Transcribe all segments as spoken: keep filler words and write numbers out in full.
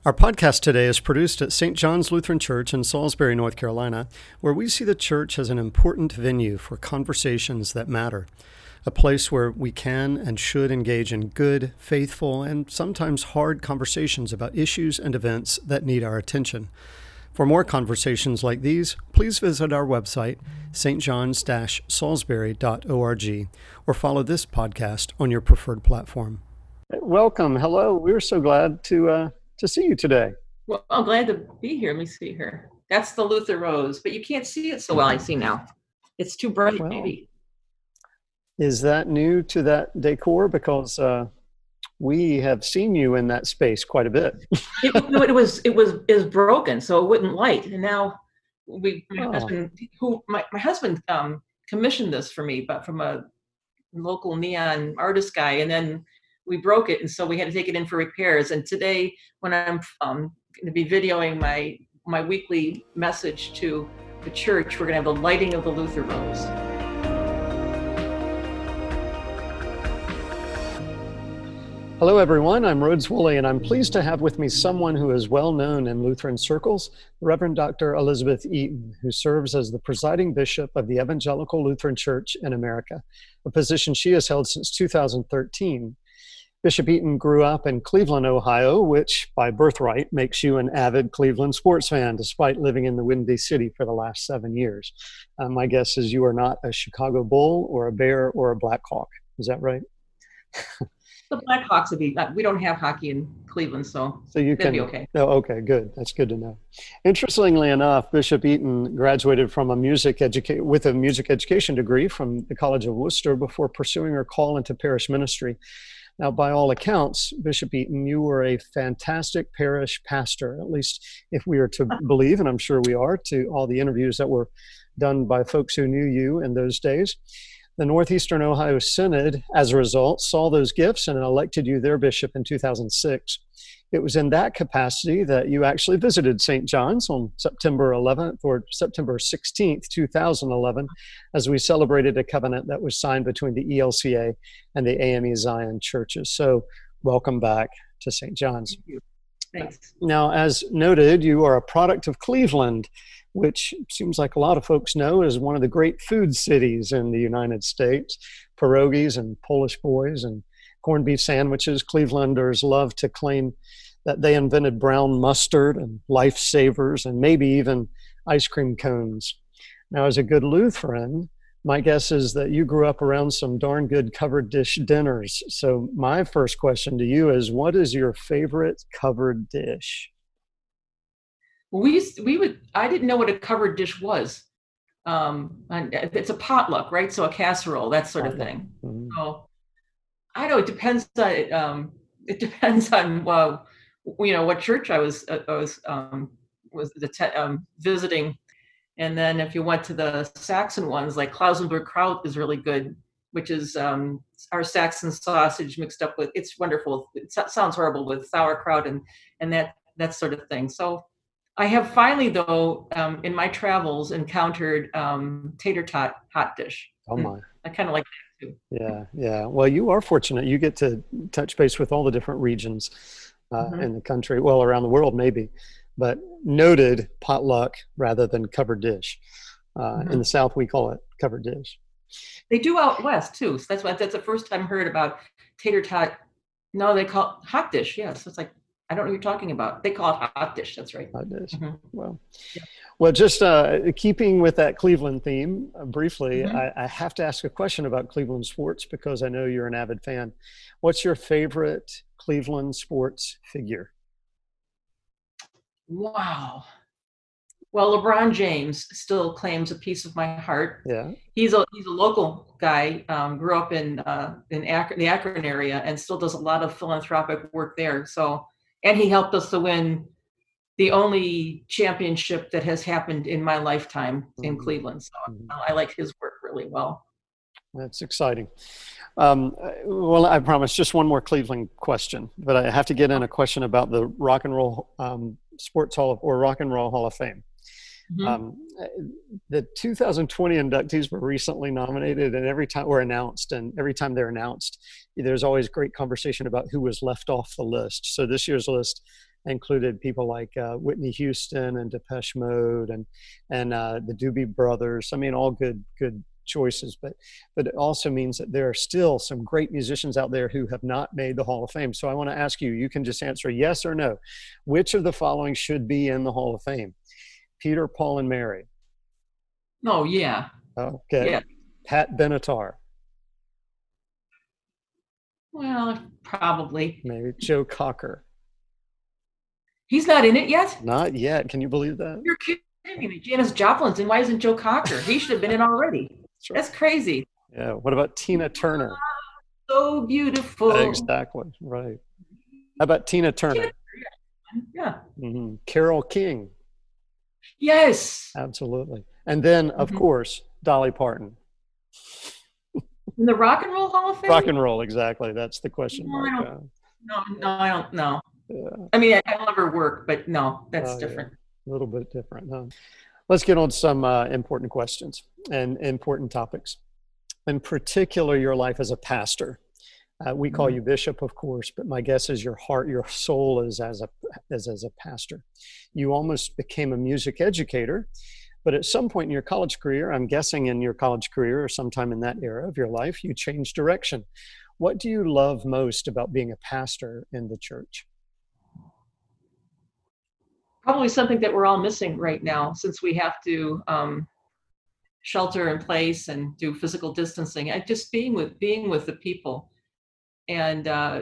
Our podcast today is produced at Saint John's Lutheran Church in Salisbury, North Carolina, where we see the church as an important venue for conversations that matter, a place where we can and should engage in good, faithful, and sometimes hard conversations about issues and events that need our attention. For more conversations like these, please visit our website, s t johns dash salisbury dot org, or follow this podcast on your preferred platform. Welcome. Hello. We're so glad to uh, to see you today. Well, I'm glad to be here. Let me see here. That's the Luther Rose, but you can't see it so well. I see now. It's too bright, Well, maybe. Is that new to that decor? Because uh, we have seen you in that space quite a bit. it, it was it was is broken, so it wouldn't light. And now we, my Oh. husband, who my, my husband um, commissioned this for me, but from a local neon artist guy, and then we broke it, and so we had to take it in for repairs. And today, when I'm um, going to be videoing my my weekly message to the church, we're going to have the lighting of the Luther Rose. Hello, everyone. I'm Rhodes Woolley, and I'm pleased to have with me someone who is well known in Lutheran circles, Reverend Doctor Elizabeth Eaton, who serves as the presiding bishop of the Evangelical Lutheran Church in America, a position she has held since two thousand thirteen. Bishop Eaton grew up in Cleveland, Ohio, which by birthright makes you an avid Cleveland sports fan, despite living in the Windy City for the last seven years. Uh, my guess is you are not a Chicago Bull or a Bear or a Blackhawk. Is that right? The Blackhawks would be. Uh, we don't have hockey in Cleveland, so So you that'd can be okay. Oh, okay, good. That's good to know. Interestingly enough, Bishop Eaton graduated from a music educa- with a music education degree from the College of Worcester before pursuing her call into parish ministry. Now, by all accounts, Bishop Eaton, you were a fantastic parish pastor, at least if we are to believe, and I'm sure we are, to all the interviews that were done by folks who knew you in those days. The Northeastern Ohio Synod, as a result, saw those gifts and elected you their bishop in two thousand six. It was in that capacity that you actually visited Saint John's on September eleventh or September sixteenth, two thousand eleven, as we celebrated a covenant that was signed between the E L C A and the A M E Zion churches. So welcome back to Saint John's. Thank you. Thanks. Now, as noted, you are a product of Cleveland, which seems like a lot of folks know is one of the great food cities in the United States. Pierogies and Polish boys and corned beef sandwiches. Clevelanders love to claim that they invented brown mustard and lifesavers and maybe even ice cream cones. Now, as a good Lutheran, my guess is that you grew up around some darn good covered dish dinners. So my first question to you is, what is your favorite covered dish? We used, we would. I didn't know what a covered dish was. Um, and it's a potluck, right? So a casserole, that sort of thing. Mhm. So I know it depends on um, it depends on well, you know, what church I was uh, I was um, was the te- um, visiting, and then if you went to the Saxon ones, like Klausenberg Kraut is really good, which is um, our Saxon sausage mixed up with. It's wonderful. It so- sounds horrible with sauerkraut and and that that sort of thing. So I have finally, though, um, in my travels, encountered um, tater tot hot dish. Oh my. I kind of like that too. Yeah, yeah. Well, you are fortunate. You get to touch base with all the different regions uh, Mhm. in the country, well, around the world maybe, but noted potluck rather than covered dish. Uh, Mhm. In the South, we call it covered dish. They do out west too. So that's why that's the first time I heard about tater tot. No, they call it hot dish. Yeah, so it's like I don't know what you're talking about. They call it hot dish. That's right. Hot dish. Mhm. Well, Yeah. well, just uh, keeping with that Cleveland theme uh, briefly, Mhm. I, I have to ask a question about Cleveland sports because I know you're an avid fan. What's your favorite Cleveland sports figure? Wow. Well, LeBron James still claims a piece of my heart. Yeah. He's a he's a local guy. Um, grew up in uh, in Akron, the Akron area, and still does a lot of philanthropic work there. So, and he helped us to win the only championship that has happened in my lifetime in Mhm. Cleveland. So, Mhm. I like his work really well. That's exciting. Um, uh, well, I promise just one more Cleveland question, but I have to get in a question about the Rock and Roll um, Sports Hall of, or Rock and Roll Hall of Fame. Mhm. Um, the two thousand twenty inductees were recently nominated, and every time were announced, and every time they're announced, there's always great conversation about who was left off the list. So this year's list included people like uh, Whitney Houston and Depeche Mode and and uh, the Doobie Brothers. I mean, all good good choices, but but it also means that there are still some great musicians out there who have not made the Hall of Fame. So I want to ask you, you can just answer yes or no. Which of the following should be in the Hall of Fame? Peter, Paul, and Mary. Oh, yeah. Okay. Yeah. Pat Benatar. Well, probably. Maybe Joe Cocker. He's not in it yet? Not yet. Can you believe that? You're kidding me. Janis Joplin's in. Why isn't Joe Cocker? He should have been in already. That's, right. That's crazy. Yeah. What about Tina Turner? So beautiful. Exactly. Right. How about Tina Turner? Tina, yeah. Mm-hmm. Carole King. Yes. Absolutely. And then, of mm-hmm. course, Dolly Parton. In the Rock and Roll Hall of Fame? Rock and Roll, exactly. That's the question no, mark. I don't, no, no, I don't know. Yeah. I mean, I, I love her work, but no, that's oh, different. Yeah. A little bit different, huh? Let's get on to some uh, important questions and important topics. In particular, your life as a pastor. Uh, we call mm-hmm. you bishop, of course, but my guess is your heart, your soul is as a as, as a pastor. You almost became a music educator, but at some point in your college career, I'm guessing in your college career or sometime in that era of your life, you changed direction. What do you love most about being a pastor in the church? Probably something that we're all missing right now, since we have to um, shelter in place and do physical distancing. I just being with being with the people. And uh,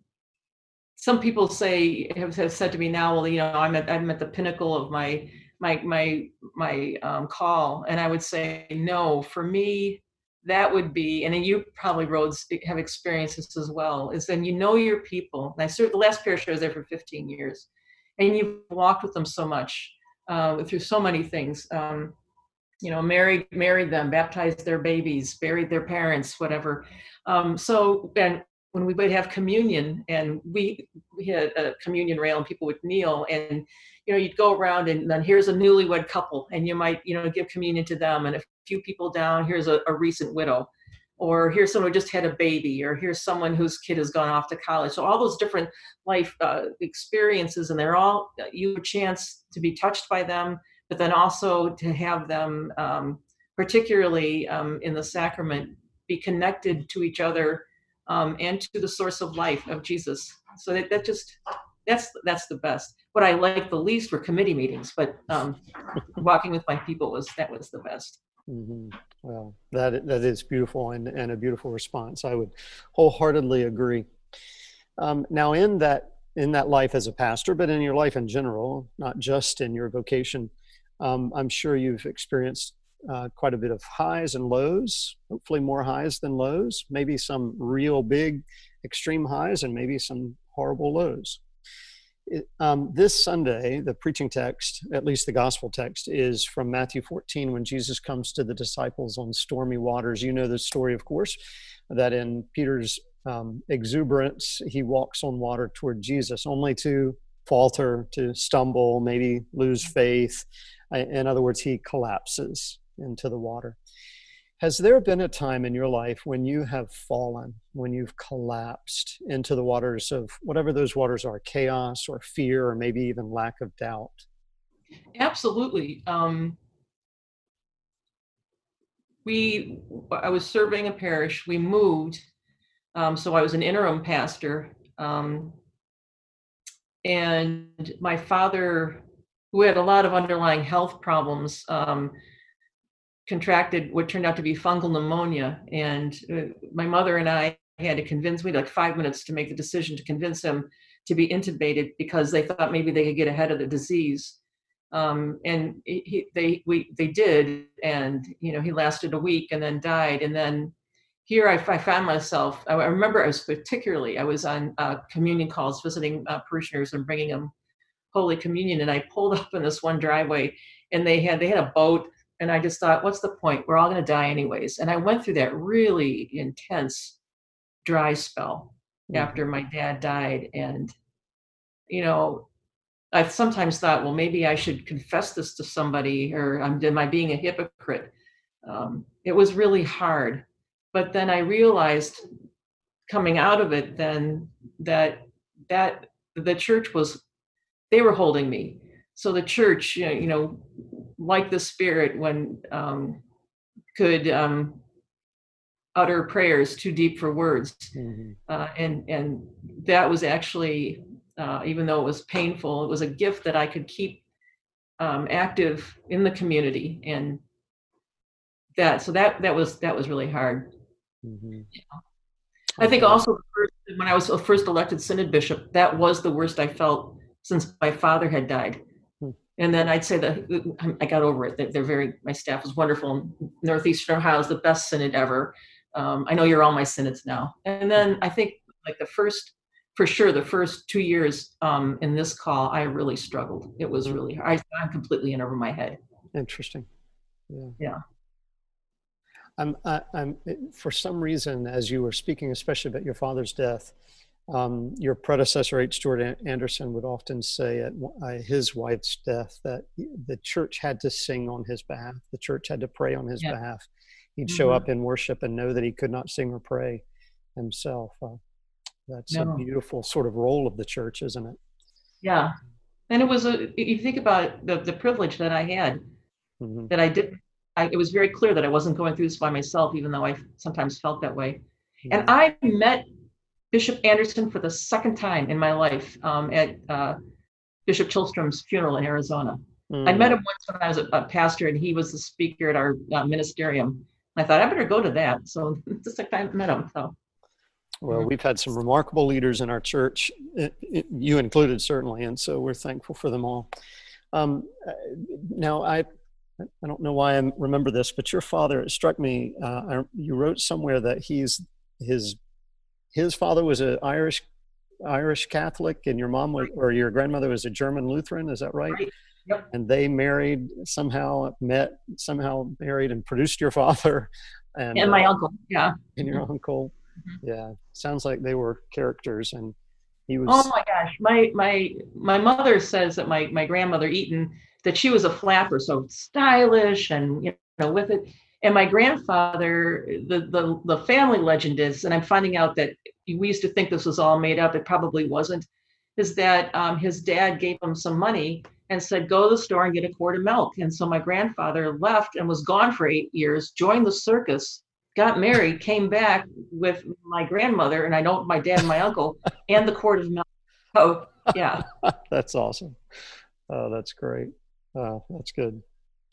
some people say have, have said to me now, well, you know, I'm at I'm at the pinnacle of my my my my um, call, and I would say no. For me, that would be, and then you probably roads have experienced this as well. Is then you know your people. And I served the last parish I was there for fifteen years, and you've walked with them so much uh, through so many things. Um, you know, married married them, baptized their babies, buried their parents, whatever. Um, so and. When we would have communion, and we we had a communion rail, and people would kneel, and you know you'd go around, and then here's a newlywed couple, and you might you know give communion to them, and a few people down, here's a, a recent widow, or here's someone who just had a baby, or here's someone whose kid has gone off to college. So all those different life uh, experiences, and they're all you have a chance to be touched by them, but then also to have them, um, particularly um, in the sacrament, be connected to each other. Um, and to the source of life of Jesus. So that, that just, that's that's the best. What I liked the least were committee meetings, but um, walking with my people was, that was the best. Mm-hmm. Well, that that is beautiful and, and a beautiful response. I would wholeheartedly agree. Um, now in that, in that life as a pastor, but in your life in general, not just in your vocation, um, I'm sure you've experienced Uh, quite a bit of highs and lows, hopefully more highs than lows, maybe some real big extreme highs and maybe some horrible lows. It, um, this Sunday, the preaching text, at least the gospel text, is from Matthew fourteen when Jesus comes to the disciples on stormy waters. You know the story, of course, that in Peter's um, exuberance, he walks on water toward Jesus, only to falter, to stumble, maybe lose faith. In other words, he collapses into the water. Has there been a time in your life when you have fallen, when you've collapsed into the waters of whatever those waters are, chaos or fear, or maybe even lack of doubt? Absolutely. Um, we, I was serving a parish. We moved, um, so I was an interim pastor. Um, and my father, who had a lot of underlying health problems, um, contracted what turned out to be fungal pneumonia. And uh, my mother and I had to convince, we had like five minutes to make the decision to convince him to be intubated because they thought maybe they could get ahead of the disease. Um, and he, they, we, they did. And, you know, he lasted a week and then died. And then here I, I found myself, I, I remember I was particularly, I was on uh, communion calls, visiting uh, parishioners and bringing them Holy Communion. And I pulled up in this one driveway and they had, they had a boat. And I just thought, what's the point? We're all going to die anyways. And I went through that really intense dry spell mm-hmm. after my dad died. And, you know, I've sometimes thought, well, maybe I should confess this to somebody, or I'm, am I being a hypocrite? Um, it was really hard. But then I realized coming out of it then that that the church was they were holding me. So the church, you know, you know like the Spirit, when um, could um, utter prayers too deep for words, Mhm. uh, and and that was actually, uh, even though it was painful, it was a gift that I could keep um, active in the community, and that so that that was that was really hard. Mhm. I I think bet. also the first, when I was first elected synod bishop, that was the worst I felt since my father had died. Hmm. And then I'd say that I got over it. They're, they're very, my staff was wonderful. Northeastern Ohio is the best synod ever. Um, I know you're all my synods now. And then I think like the first, for sure, the first two years um, in this call, I really struggled. It was Hmm. really hard. I, I'm completely in over my head. Interesting. Yeah. Yeah. I'm, I, I'm, for some reason, as you were speaking, especially about your father's death, um, your predecessor, H. Stuart Anderson, would often say at uh, his wife's death that the church had to sing on his behalf. The church had to pray on his Yeah. behalf. He'd show Mm-hmm. up in worship and know that he could not sing or pray himself. Uh, that's a No. beautiful sort of role of the church, isn't it? Yeah. And it was a, you think about the, the privilege that I had, Mm-hmm. that I did. I, it was very clear that I wasn't going through this by myself, even though I sometimes felt that way. And Mm-hmm. I met Bishop Anderson for the second time in my life um, at uh, Bishop Chilstrom's funeral in Arizona. I met Mm. him once when I was a, a pastor, and he was the speaker at our uh, ministerium. I thought I better go to that. So it's the second time I met him. So. Well, we've had some remarkable leaders in our church, it, it, you included, certainly, and so we're thankful for them all. Um, now, I I don't know why I remember this, but your father, it struck me. Uh, I, you wrote somewhere that he's his his father was an Irish Irish Catholic, and your mom was, or your grandmother was a German Lutheran. Is that right? Right. Yep. And they married somehow, met somehow, married, and produced your father, and And my uh, uncle. Yeah. and your uncle. Mm-hmm. Yeah, sounds like they were characters, and he Oh was. my gosh, my my my mother says that my my grandmother Eaton, that she was a flapper, so stylish and you know with it. And my grandfather, the the the family legend is, and I'm finding out that we used to think this was all made up. It probably wasn't. Is that um, his dad gave him some money and said, "Go to the store and get a quart of milk." And so my grandfather left and was gone for eight years, joined the circus, got married, came back with my grandmother, and I know my dad and my uncle, and the quart of milk. Oh, yeah. That's awesome. Oh, that's great. Oh, that's good.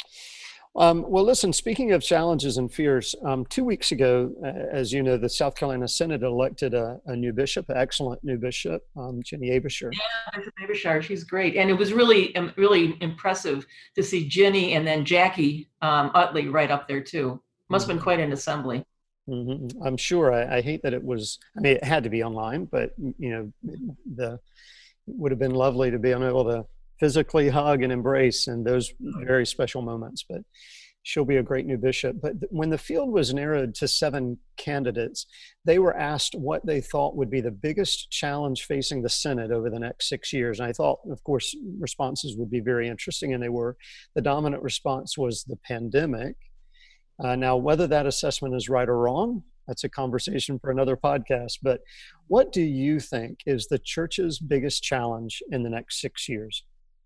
Um, well, listen, speaking of challenges and fears, um, two weeks ago, uh, as you know, the South Carolina Synod elected a, a new bishop, an excellent new bishop, um, Jenny Abisher. Yeah, Bishop Abishar, she's great. And it was really, really impressive to see Jenny and then Jackie um, Utley right up there too. Must have been quite an assembly. Mm-hmm. I'm sure. I, I hate that it was, I mean, it had to be online, but, you know, the it would have been lovely to be able to physically hug and embrace in those very special moments. But she'll be a great new bishop. But when the field was narrowed to seven candidates, they were asked what they thought would be the biggest challenge facing the Synod over the next six years. And I thought, of course, responses would be very interesting, and they were. The dominant response was the pandemic. Uh, now, whether that assessment is right or wrong, that's a conversation for another podcast. But what do you think is the church's biggest challenge in the next six years?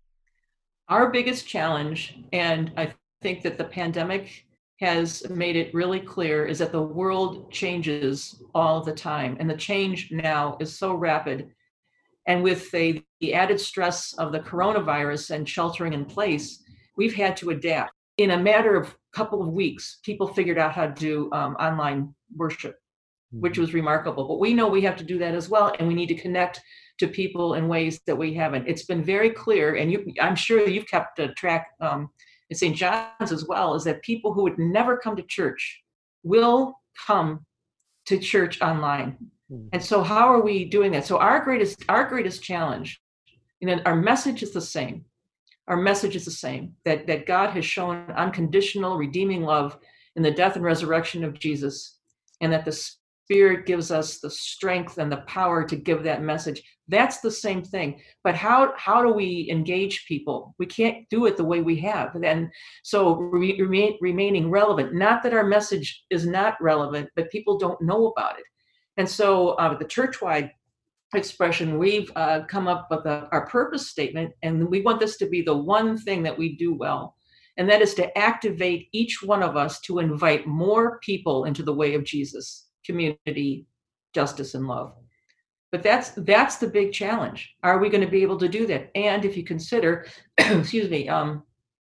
Our biggest challenge, and I think that the pandemic has made it really clear, is that the world changes all the time. And the change now is so rapid. And with the, the added stress of the coronavirus and sheltering in place, we've had to adapt. In a matter of a couple of weeks, people figured out how to do um, online worship, which was remarkable. But we know we have to do that as well, and we need to connect to people in ways that we haven't. It's been very clear, and you, I'm sure you've kept a track um, at Saint John's as well, is that people who would never come to church will come to church online. Mm-hmm. And so how are we doing that? So our greatest, our greatest challenge, you know, our message is the same. Our message is the same, that, that God has shown unconditional, redeeming love in the death and resurrection of Jesus, and that the Spirit gives us the strength and the power to give that message. That's the same thing. But how how do we engage people? We can't do it the way we have. And so re- remain, remaining relevant, not that our message is not relevant, but people don't know about it. And so uh, the church-wide expression, we've uh, come up with a, our purpose statement, and we want this to be the one thing that we do well. And that is to activate each one of us to invite more people into the way of Jesus, community, justice, and love. But that's that's the big challenge. Are we going to be able to do that? And if you consider, excuse me, um,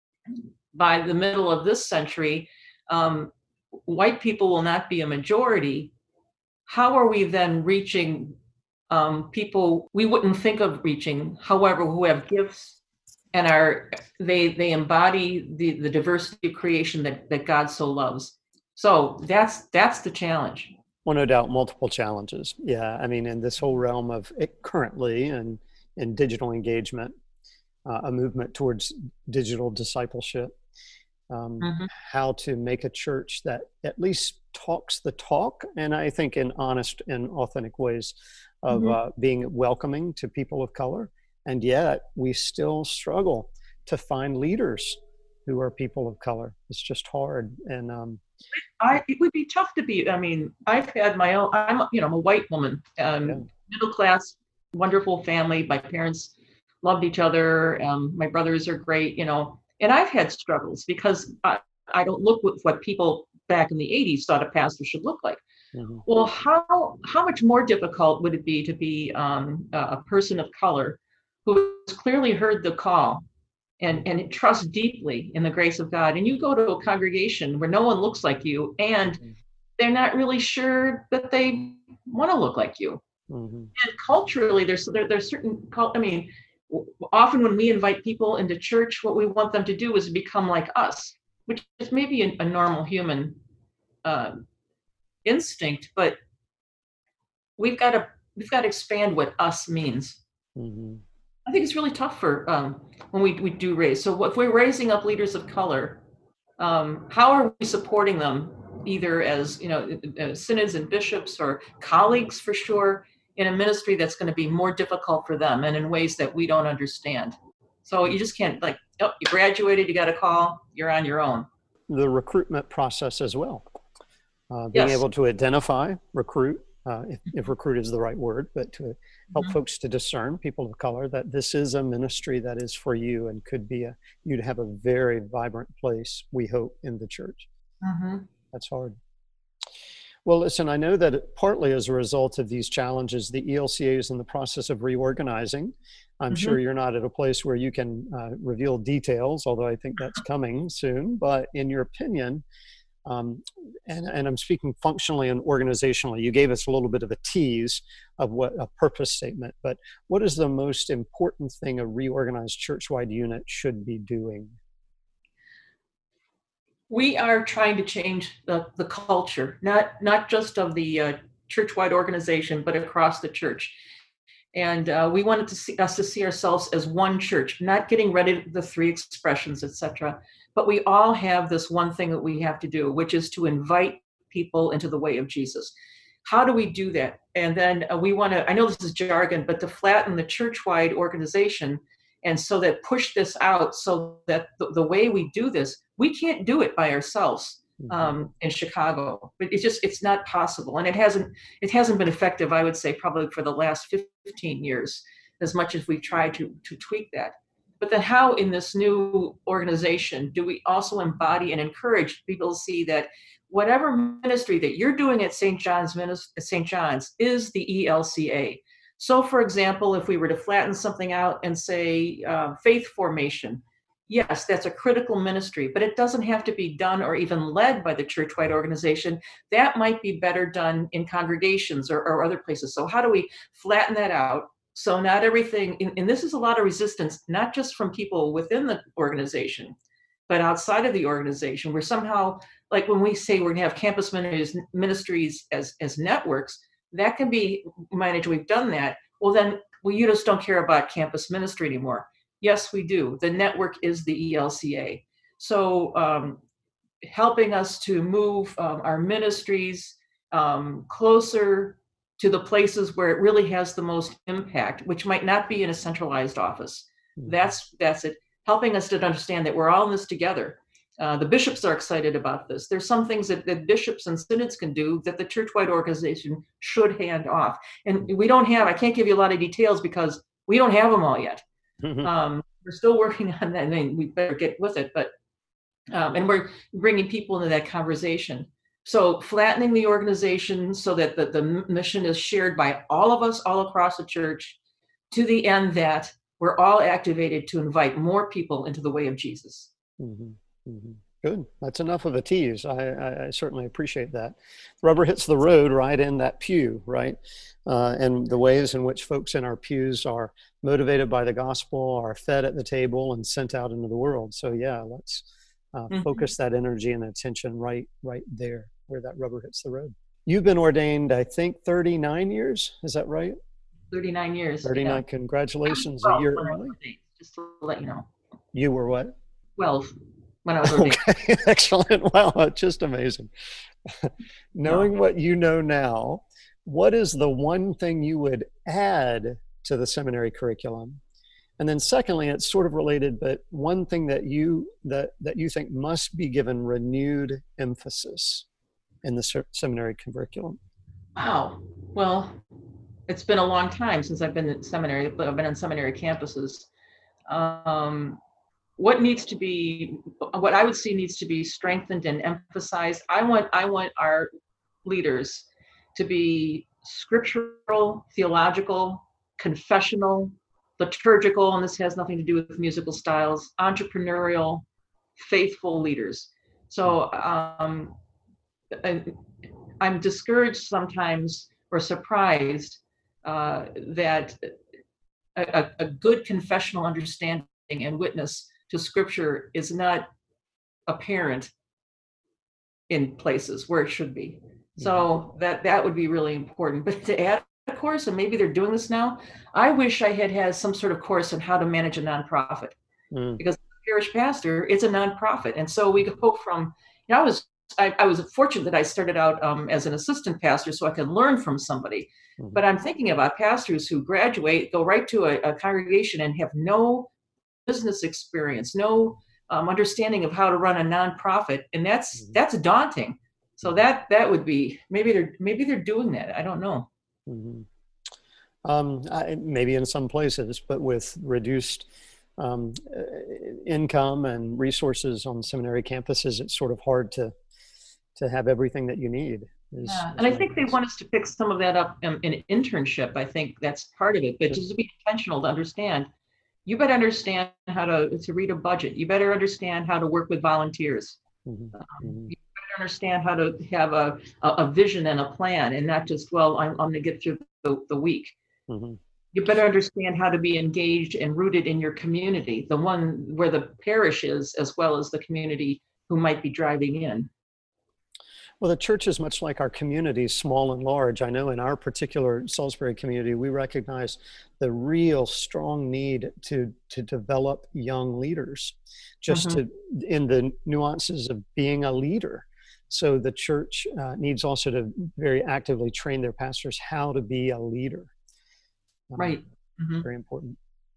by the middle of this century, um, white people will not be a majority. How are we then reaching um, people we wouldn't think of reaching, however, who have gifts and are they they embody the, the diversity of creation that, that God so loves? So that's that's the challenge. Well, no doubt, multiple challenges. Yeah, I mean, in this whole realm of it currently and in digital engagement, uh, a movement towards digital discipleship, um, Mm-hmm. how to make a church that at least talks the talk, and I think in honest and authentic ways of Mm-hmm. uh, being welcoming to people of color. And yet we still struggle to find leaders who are people of color. It's just hard. And um, I, it would be tough to be. I mean, I've had my own. I'm, you know, I'm a white woman, um, yeah. middle class, wonderful family. My parents loved each other. Um, my brothers are great, you know. And I've had struggles because I, I don't look with what people back in the eighties thought a pastor should look like. Mm-hmm. Well, how how much more difficult would it be to be um, a person of color who has clearly heard the call and and trust deeply in the grace of God, and you go to a congregation where no one looks like you, and they're not really sure that they want to look like you. Mm-hmm. And culturally, there's there, there's certain. I mean, often when we invite people into church, what we want them to do is become like us, which is maybe a, a normal human uh, instinct, but we've got to we've got to expand what us means. Mm-hmm. I think it's really tough for um, when we, we do raise. So if we're raising up leaders of color, um, how are we supporting them, either as, you know, uh, synods and bishops or colleagues for sure, in a ministry that's going to be more difficult for them and in ways that we don't understand. So you just can't, like, oh, you graduated, you got a call, you're on your own. The recruitment process as well. Uh, being Yes. able to identify, recruit, Uh, if, if recruit is the right word, but to help Mhm. folks to discern, people of color, that this is a ministry that is for you and could be a, you to have a very vibrant place, we hope, in the church. Mhm. That's hard. Well, listen, I know that it, partly as a result of these challenges, the E L C A is in the process of reorganizing. I'm Mhm. sure you're not at a place where you can uh, reveal details, although I think that's coming soon. But in your opinion, Um, and, and I'm speaking functionally and organizationally. You gave us a little bit of a tease of what a purpose statement, but what is the most important thing a reorganized church-wide unit should be doing? We are trying to change the, the culture, not not just of the uh, church-wide organization, but across the church. And uh, we wanted to see us to see ourselves as one church, not getting rid of the three expressions, et cetera. But we all have this one thing that we have to do, which is to invite people into the way of Jesus. How do we do that? And then uh, we want to, I know this is jargon, but to flatten the church-wide organization, and so that push this out so that the, the way we do this, we can't do it by ourselves um, in Chicago. But it's just, it's not possible. And it hasn't, it hasn't been effective, I would say, probably for the last fifteen years, as much as we've tried to, to tweak that. But then how in this new organization do we also embody and encourage people to see that whatever ministry that you're doing at Saint John's, Saint John's is the E L C A. So for example, if we were to flatten something out and say uh, faith formation, yes, that's a critical ministry, but it doesn't have to be done or even led by the church-wide organization. That might be better done in congregations or, or other places. So how do we flatten that out? So not everything, and, and this is a lot of resistance, not just from people within the organization, but outside of the organization, where somehow, like when we say we're gonna have campus ministries, ministries as, as networks, that can be managed. We've done that. Well then, well, you just don't care about campus ministry anymore. Yes, we do. The network is the E L C A. So um, helping us to move um, our ministries um, closer to the places where it really has the most impact, which might not be in a centralized office. Mm-hmm. That's that's it. Helping us to understand that we're all in this together. Uh, the bishops are excited about this. There's some things that, that bishops and synods can do that the church-wide organization should hand off. And we don't have, I can't give you a lot of details because we don't have them all yet. Um, we're still working on that. I mean, we better get with it, but, um, and we're bringing people into that conversation. So flattening the organization so that the, the mission is shared by all of us all across the church, to the end that we're all activated to invite more people into the way of Jesus. Mm-hmm. Mm-hmm. Good. That's enough of a tease. I, I, I certainly appreciate that. Rubber hits the road right in that pew, right? Uh, and the ways in which folks in our pews are motivated by the gospel, are fed at the table and sent out into the world. So yeah, let's uh, mm-hmm. focus that energy and attention right, right there where that rubber hits the road. You've been ordained, I think, thirty-nine years. Is that right? thirty-nine years. thirty-nine. Yeah. Congratulations. A year early. Just to let you know. You were what? twelve. When I was ordained. Okay, excellent. Wow, just amazing. Knowing yeah. what you know now, what is the one thing you would add to the seminary curriculum? And then secondly, it's sort of related, but one thing that you that that you think must be given renewed emphasis in the seminary curriculum. Wow. Well, it's been a long time since I've been at seminary, but I've been on seminary campuses. Um, What needs to be, what I would see needs to be strengthened and emphasized. I want, I want our leaders to be scriptural, theological, confessional, liturgical, and this has nothing to do with musical styles, entrepreneurial, faithful leaders. So um, I'm discouraged sometimes or surprised uh, that a, a good confessional understanding and witness to scripture is not apparent in places where it should be. So that that would be really important. But to add a course, and maybe they're doing this now, I wish I had had some sort of course on how to manage a nonprofit. Mm. Because parish pastor, it's a nonprofit. And so we go from, you know, I was I, I was fortunate that I started out um, as an assistant pastor so I could learn from somebody. Mm-hmm. But I'm thinking about pastors who graduate, go right to a, a congregation and have no business experience, no um, understanding of how to run a nonprofit, and that's mm-hmm. that's daunting. So that that would be maybe they're maybe they're doing that. I don't know. Mm-hmm. Um, I, maybe in some places, but with reduced um, income and resources on seminary campuses, it's sort of hard to to have everything that you need. Is, yeah, and I think they want us to pick some of that up in, in internship. I think that's part of it, but just to be intentional to understand. You better understand how to, to read a budget. You better understand how to work with volunteers. Mm-hmm. Um, you better understand how to have a, a, a vision and a plan and not just, well, I'm, I'm going to get through the, the week. Mm-hmm. You better understand how to be engaged and rooted in your community, the one where the parish is, as well as the community who might be driving in. Well, the church is much like our communities, small and large. I know in our particular Salisbury community, we recognize the real strong need to, to develop young leaders, just mm-hmm. to in the nuances of being a leader. So the church uh, needs also to very actively train their pastors how to be a leader. Um, right. Mm-hmm. Very important.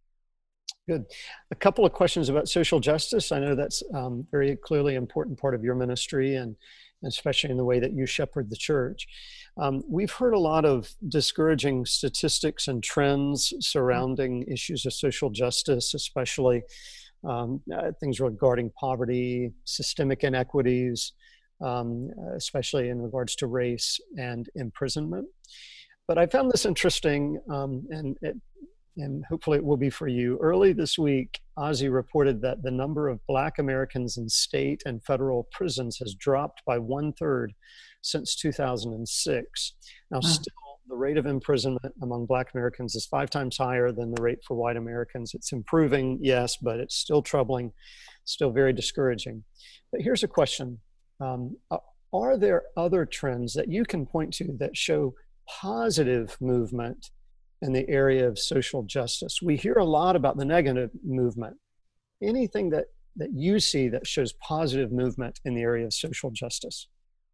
Good. A couple of questions about social justice. I know that's um, very clearly an important part of your ministry, and especially in the way that you shepherd the church. Um, we've heard a lot of discouraging statistics and trends surrounding issues of social justice, especially um, uh, things regarding poverty, systemic inequities, um, especially in regards to race and imprisonment. But I found this interesting, um, and it, and hopefully it will be for you. Early this week, Ozzy reported that the number of Black Americans in state and federal prisons has dropped by one third since two thousand six. Now, wow. Still, the rate of imprisonment among Black Americans is five times higher than the rate for white Americans. It's improving, yes, but it's still troubling, still very discouraging. But here's a question. Um, are there other trends that you can point to that show positive movement in the area of social justice? We hear a lot about the negative movement. Anything that, that you see that shows positive movement in the area of social justice?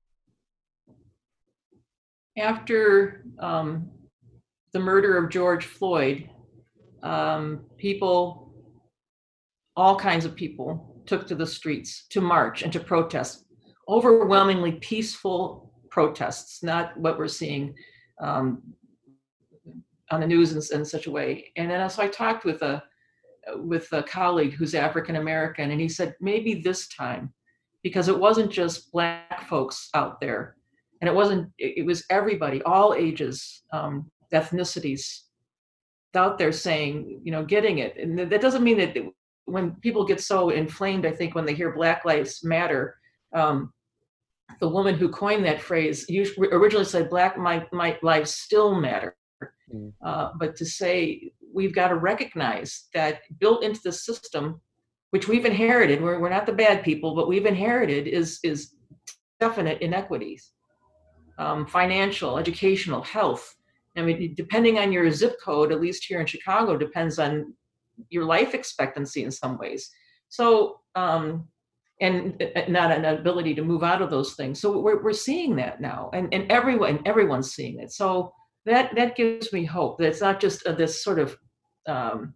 After um, the murder of George Floyd, um, people, all kinds of people, took to the streets to march and to protest. Overwhelmingly peaceful protests, not what we're seeing um, on the news in, in such a way. And then so I talked with a with a colleague who's African American, and he said maybe this time, because it wasn't just Black folks out there, and it wasn't it was everybody, all ages, um, ethnicities out there saying, you know, getting it. And that doesn't mean that when people get so inflamed, I think when they hear Black Lives Matter, um, the woman who coined that phrase usually, originally said Black my, my lives still matter. Mm. Uh, but to say we've got to recognize that built into the system, which we've inherited, we're, we're not the bad people, but we've inherited is, is definite inequities, um, financial, educational, health. I mean, depending on your zip code, at least here in Chicago, depends on your life expectancy in some ways. So, um, and not an ability to move out of those things. So we're we're seeing that now, and and everyone everyone's seeing it. So that that gives me hope that it's not just a, this sort of um,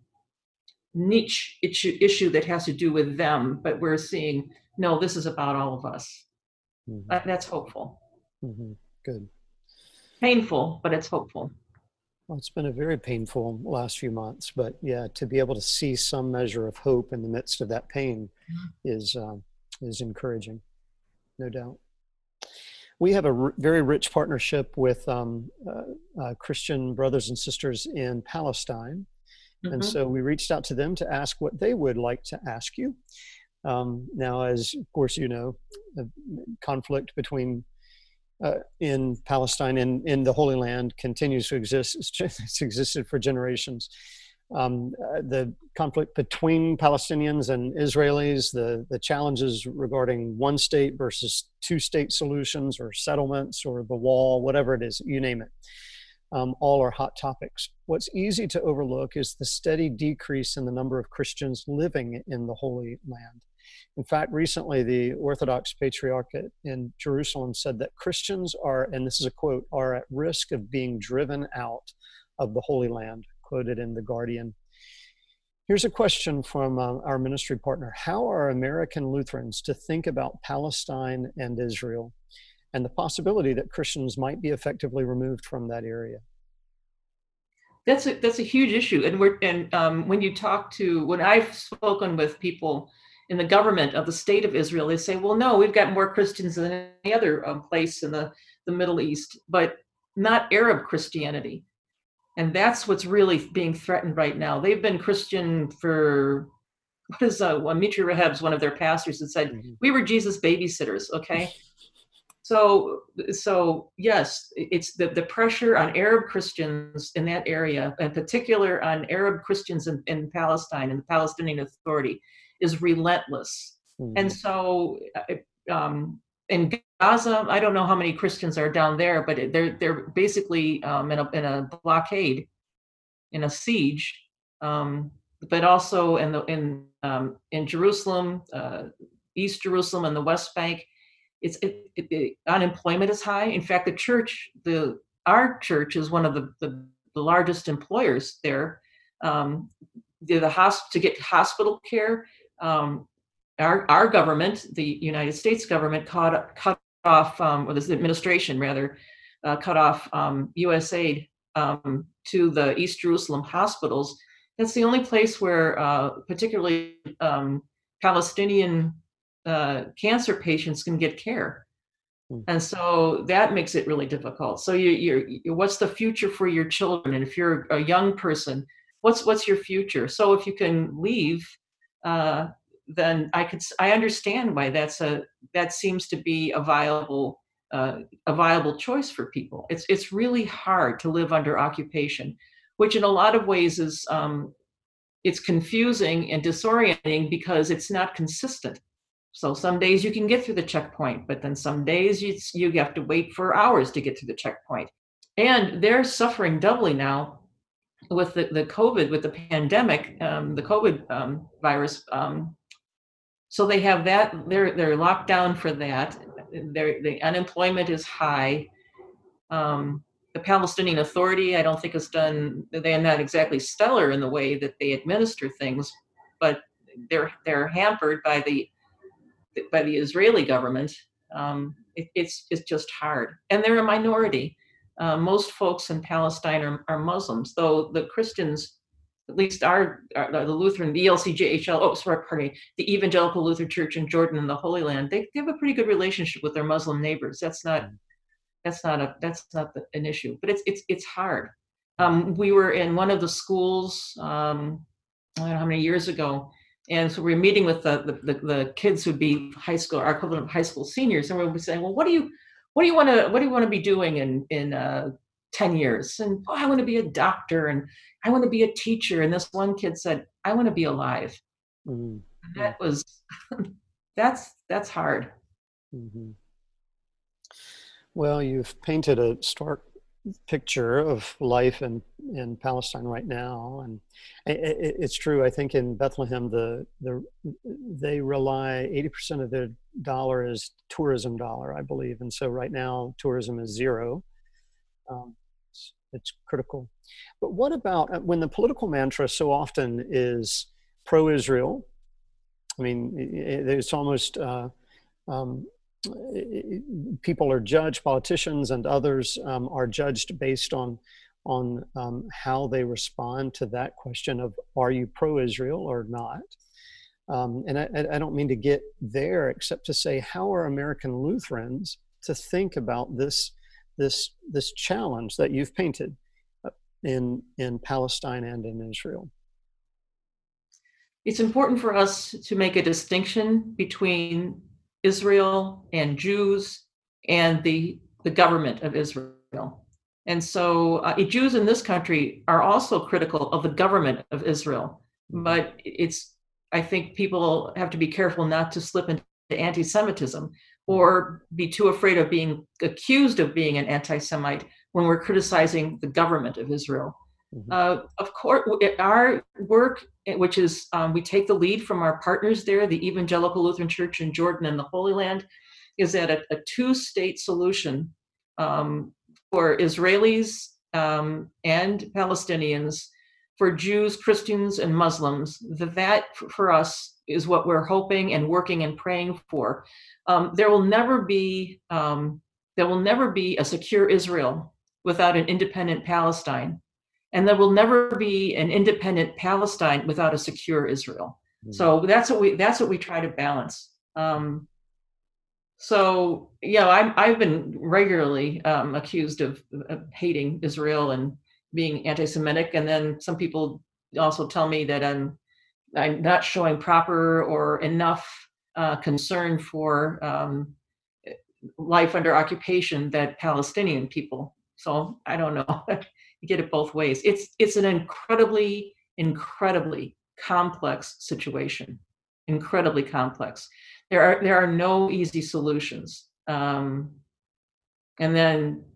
niche issue issue that has to do with them, but we're seeing no, this is about all of us. Mm-hmm. Uh, that's hopeful. Mm-hmm. Good. Painful, but it's hopeful. Well, it's been a very painful last few months, but yeah, to be able to see some measure of hope in the midst of that pain mm-hmm. is um, is encouraging, no doubt. We have a r- very rich partnership with um, uh, uh, Christian brothers and sisters in Palestine, mm-hmm. and so we reached out to them to ask what they would like to ask you. Um, now, as of course you know, the conflict between Uh, in Palestine and in the Holy Land continues to exist. It's, it's existed for generations. Um, uh, the conflict between Palestinians and Israelis, the, the challenges regarding one state versus two state solutions or settlements or the wall, whatever it is, you name it, um, all are hot topics. What's easy to overlook is the steady decrease in the number of Christians living in the Holy Land. In fact, recently, the Orthodox Patriarchate in Jerusalem said that Christians are, and this is a quote, are at risk of being driven out of the Holy Land, quoted in The Guardian. Here's a question from uh, our ministry partner. How are American Lutherans to think about Palestine and Israel and the possibility that Christians might be effectively removed from that area? That's a, that's a huge issue. And we're and um, when you talk to, when I've spoken with people in the government of the state of Israel, they say, well, no, we've got more Christians than any other um, place in the, the Middle East, but not Arab Christianity. And that's what's really being threatened right now. They've been Christian for, what is, uh, well, Mitri Rehab's one of their pastors that said, mm-hmm. we were Jesus babysitters, okay? So, so yes, it's the, the pressure on Arab Christians in that area, in particular on Arab Christians in, in Palestine and the Palestinian Authority, is relentless. Mm-hmm. And so um, in Gaza, I don't know how many Christians are down there, but they're they're basically um, in, a, in a blockade, in a siege, um, but also in the in um, in Jerusalem, uh, East Jerusalem, and the West Bank, it's it, it, it, unemployment is high. In fact, the church, the our church is one of the the, the largest employers there. Um, the the hosp- to get hospital care. Um, our our government, the United States government, cut cut off, um, or this administration rather, uh, cut off um, U S aid um, to the East Jerusalem hospitals. That's the only place where, uh, particularly um, Palestinian uh, cancer patients can get care, mm. and so that makes it really difficult. So you, you're, you, what's the future for your children? And if you're a young person, what's what's your future? So if you can leave. Uh, then I could I understand why that's a that seems to be a viable uh, a viable choice for people. It's it's really hard to live under occupation, which in a lot of ways is um, it's confusing and disorienting because it's not consistent. So some days you can get through the checkpoint, but then some days you you have to wait for hours to get through the checkpoint, and they're suffering doubly now with the, the COVID, with the pandemic, um, the COVID um, virus. Um, so they have that, they're, they're locked down for that. They're, the unemployment is high. Um, the Palestinian Authority, I don't think has done, they're not exactly stellar in the way that they administer things, but they're they're hampered by the by the Israeli government. Um, it, it's it's just hard, and they're a minority. Uh, most folks in Palestine are, are Muslims, though the Christians, at least our, our the Lutheran, the E L C J H L, oh, sorry, pardon me, the Evangelical Lutheran Church in Jordan and the Holy Land, they, they have a pretty good relationship with their Muslim neighbors. That's not that's not a that's not the, an issue, but it's it's it's hard. Um, we were in one of the schools, um, I don't know how many years ago, and so we were meeting with the the, the, the kids who'd be high school, our equivalent of high school seniors, and we were saying, well, what do you what do you want to what do you want to be doing in in uh, ten years? And oh, I want to be a doctor, and I want to be a teacher. And this one kid said, I want to be alive. Mm-hmm. And that was that's that's hard. Mm-hmm. Well, you've painted a stark picture of life in, in Palestine right now, and it, it's true. I think in Bethlehem, the the they rely eighty percent of their dollar is tourism dollar, I believe, and so right now tourism is zero. Um, it's, it's critical. But what about when the political mantra so often is pro-Israel? I mean, it, it's almost. Uh, um, people are judged, politicians and others um, are judged based on on um, how they respond to that question of, are you pro-Israel or not? Um, and I, I don't mean to get there, except to say, how are American Lutherans to think about this this this challenge that you've painted in in Palestine and in Israel? It's important for us to make a distinction between Israel and Jews and the, the government of Israel. And so uh, Jews in this country are also critical of the government of Israel. But it's, I think people have to be careful not to slip into anti-Semitism or be too afraid of being accused of being an anti-Semite when we're criticizing the government of Israel. Mm-hmm. Uh, of course, our work, which is um, we take the lead from our partners there, the Evangelical Lutheran Church in Jordan and the Holy Land, is that a, a two-state solution um, for Israelis um, and Palestinians, for Jews, Christians, and Muslims. That, that for us is what we're hoping and working and praying for. Um, there will never be um, there will never be a secure Israel without an independent Palestine. And there will never be an independent Palestine without a secure Israel. Mm-hmm. So that's what we that's what we try to balance. Um, so yeah, I'm, I've been regularly um, accused of, of hating Israel and being anti-Semitic, and then some people also tell me that I'm I'm not showing proper or enough uh, concern for um, life under occupation that Palestinian people. So I don't know. You get it both ways. It's it's an incredibly, incredibly complex situation. Incredibly complex. There are there are no easy solutions. Um, and then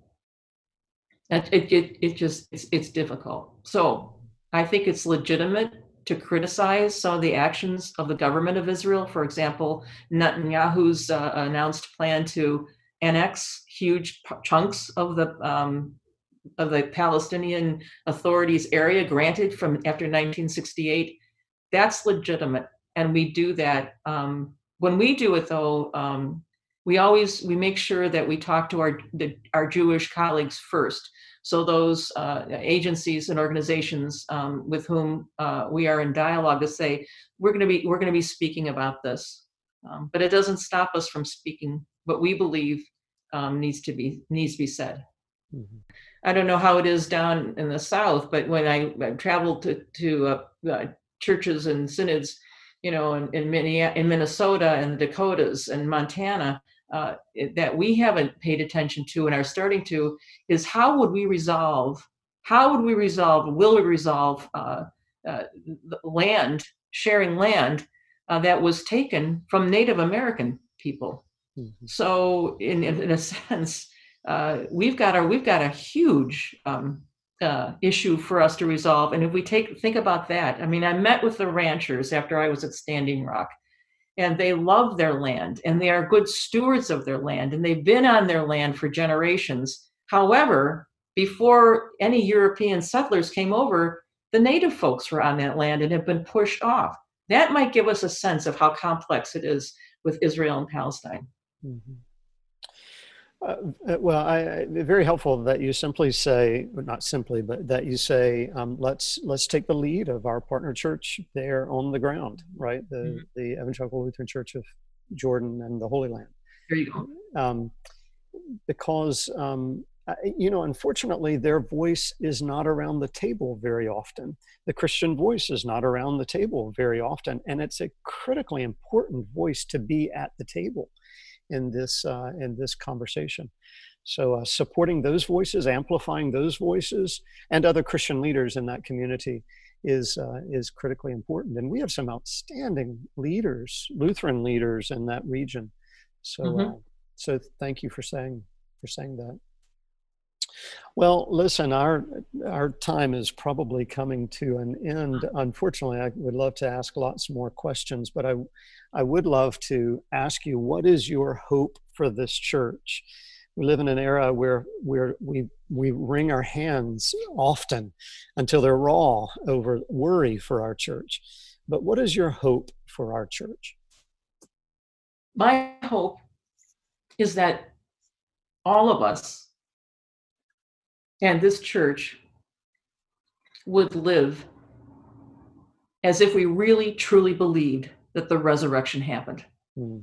it it it, it just it's, it's difficult. So I think it's legitimate to criticize some of the actions of the government of Israel. For example, Netanyahu's uh, announced plan to annex huge p- chunks of the um, of the Palestinian Authority's area granted from after nineteen sixty-eight. That's legitimate, and we do that. Um, when we do it, though, um, we always we make sure that we talk to our the, our Jewish colleagues first. So those uh, agencies and organizations um, with whom uh, we are in dialogue to say we're going to be we're going to be speaking about this, um, but it doesn't stop us from speaking what we believe um, needs to be needs to be said. Mm-hmm. I don't know how it is down in the South, but when I, I traveled to to uh, uh, churches and synods, you know, in in, in Minnesota and the Dakotas and Montana, uh, that we haven't paid attention to and are starting to, is how would we resolve? How would we resolve? Will we resolve uh, uh, land sharing land uh, that was taken from Native American people? Mm-hmm. So, in in a sense. Uh, we've got a we've got a huge um, uh, issue for us to resolve, and if we take think about that, I mean, I met with the ranchers after I was at Standing Rock, and they love their land, and they are good stewards of their land, and they've been on their land for generations. However, before any European settlers came over, the native folks were on that land and have been pushed off. That might give us a sense of how complex it is with Israel and Palestine. Mm-hmm. Uh, well, I, I, very helpful that you simply say, well, not simply, but that you say, um, let's let's take the lead of our partner church there on the ground, right? The mm-hmm. the Evangelical Lutheran Church of Jordan and the Holy Land. There you go. Um, because um, you know, unfortunately, their voice is not around the table very often. The Christian voice is not around the table very often, and it's a critically important voice to be at the table in this uh, in this conversation. So uh, supporting those voices, amplifying those voices, and other Christian leaders in that community is uh, is critically important. And we have some outstanding leaders, Lutheran leaders in that region. So mm-hmm. uh, so thank you for saying for saying that. Well, listen, our our time is probably coming to an end. Unfortunately, I would love to ask lots more questions, but I I would love to ask you, what is your hope for this church? We live in an era where where we we wring our hands often until they're raw over worry for our church. But what is your hope for our church? My hope is that all of us and this church would live as if we really, truly believed that the resurrection happened. Mm.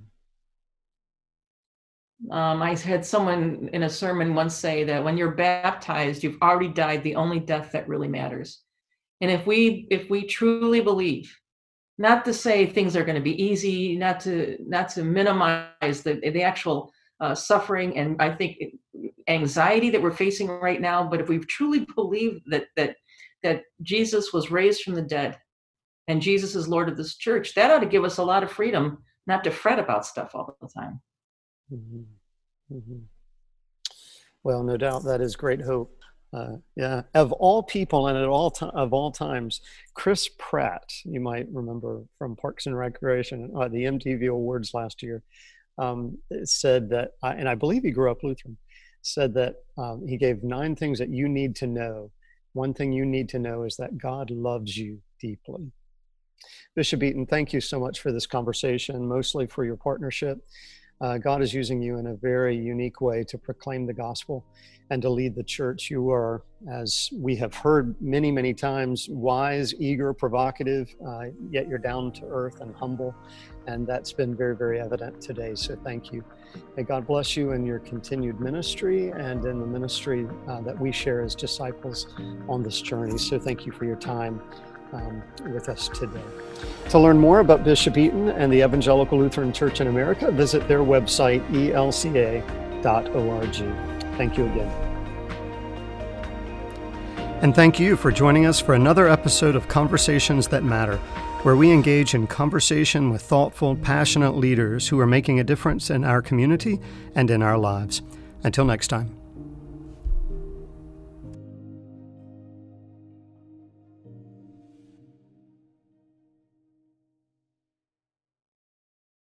Um, I had someone in a sermon once say that when you're baptized, you've already died the only death that really matters. And if we if we truly believe, not to say things are going to be easy, not to not to minimize the the actual uh, suffering and I think anxiety that we're facing right now, but if we truly believe that that that Jesus was raised from the dead and Jesus is Lord of this church, that ought to give us a lot of freedom not to fret about stuff all the time. Mm-hmm. Mm-hmm. Well, no doubt that is great hope. Uh, yeah, of all people and at all to- of all times, Chris Pratt, you might remember from Parks and Recreation, uh, the M T V Awards last year, um, said that, uh, and I believe he grew up Lutheran, said that um, he gave nine things that you need to know. One thing you need to know is that God loves you deeply. Bishop Eaton, thank you so much for this conversation, mostly for your partnership. Uh, God is using you in a very unique way to proclaim the gospel and to lead the church. You are, as we have heard many, many times, wise, eager, provocative, uh, yet you're down to earth and humble. And that's been very, very evident today. So thank you. May God bless you in your continued ministry and in the ministry uh, that we share as disciples on this journey. So thank you for your time um, with us today. To learn more about Bishop Eaton and the Evangelical Lutheran Church in America, visit their website, E L C A dot org. Thank you again. And thank you for joining us for another episode of Conversations That Matter, where we engage in conversation with thoughtful, passionate leaders who are making a difference in our community and in our lives. Until next time.